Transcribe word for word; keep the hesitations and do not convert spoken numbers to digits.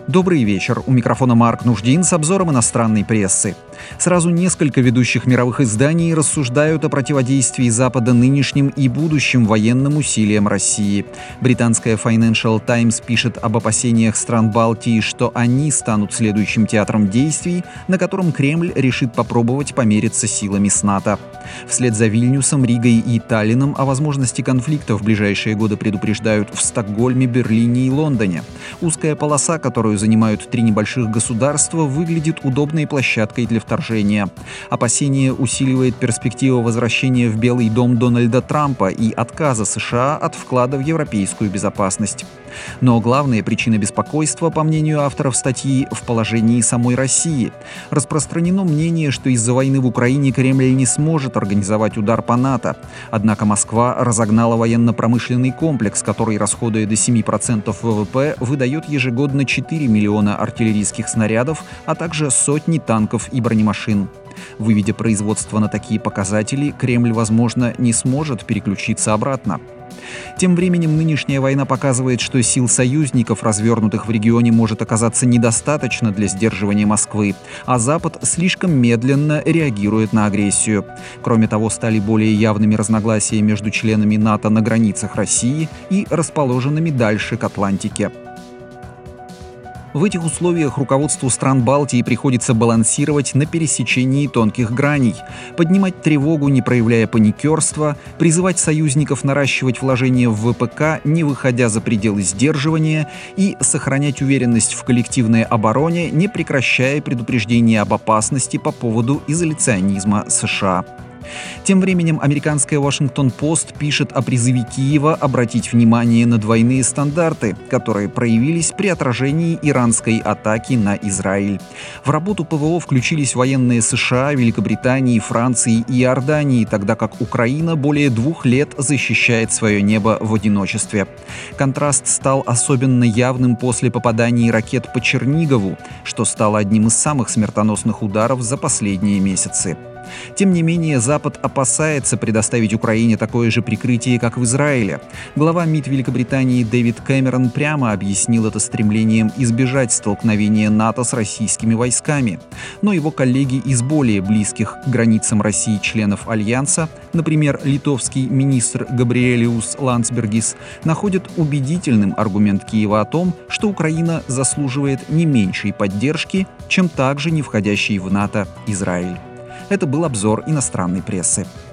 Добрый вечер. У микрофона Марк Нуждин с обзором иностранной прессы. Сразу несколько ведущих мировых изданий рассуждают о противодействии Запада нынешним и будущим военным усилиям России. Британская Financial Times пишет об опасениях стран Балтии, что они станут следующим театром действий, на котором Кремль решит попробовать помериться силами с НАТО. Вслед за Вильнюсом, Ригой и Таллином о возможности конфликта в ближайшие годы предупреждают в Стокгольме, Берлине и Лондоне. Узкая полоса, которую занимают три небольших государства, выглядит удобной площадкой для вторжения. Опасение усиливает перспектива возвращения в Белый дом Дональда Трампа и отказа США от вклада в европейскую безопасность. Но главная причина беспокойства, по мнению авторов статьи, в положении самой России. Распространено мнение, что из-за войны в Украине Кремль не сможет организовать удар по НАТО. Однако Москва разогнала военно-промышленный комплекс, который, расходуя до семи процентов ВВП, выдает ежегодно четыре миллиона артиллерийских снарядов, а также сотни танков и бронемашин. Выведя производство на такие показатели, Кремль, возможно, не сможет переключиться обратно. Тем временем нынешняя война показывает, что сил союзников, развернутых в регионе, может оказаться недостаточно для сдерживания Москвы, а Запад слишком медленно реагирует на агрессию. Кроме того, стали более явными разногласия между членами НАТО на границах России и расположенными дальше к Атлантике. В этих условиях руководству стран Балтии приходится балансировать на пересечении тонких граней, поднимать тревогу, не проявляя паникерства, призывать союзников наращивать вложения в ВПК, не выходя за пределы сдерживания, и сохранять уверенность в коллективной обороне, не прекращая предупреждения об опасности по поводу изоляционизма США. Тем временем американская Вашингтон-Пост пишет о призыве Киева обратить внимание на двойные стандарты, которые проявились при отражении иранской атаки на Израиль. В работу ПВО включились военные США, Великобритании, Франции и Иордании, тогда как Украина более двух лет защищает свое небо в одиночестве. Контраст стал особенно явным после попаданий ракет по Чернигову, что стало одним из самых смертоносных ударов за последние месяцы. Тем не менее, Запад опасается предоставить Украине такое же прикрытие, как в Израиле. Глава МИД Великобритании Дэвид Кэмерон прямо объяснил это стремлением избежать столкновения НАТО с российскими войсками. Но его коллеги из более близких к границам России членов Альянса, например, литовский министр Габриэлиус Ландсбергис, находят убедительным аргумент Киева о том, что Украина заслуживает не меньшей поддержки, чем также не входящий в НАТО Израиль. Это был обзор иностранной прессы.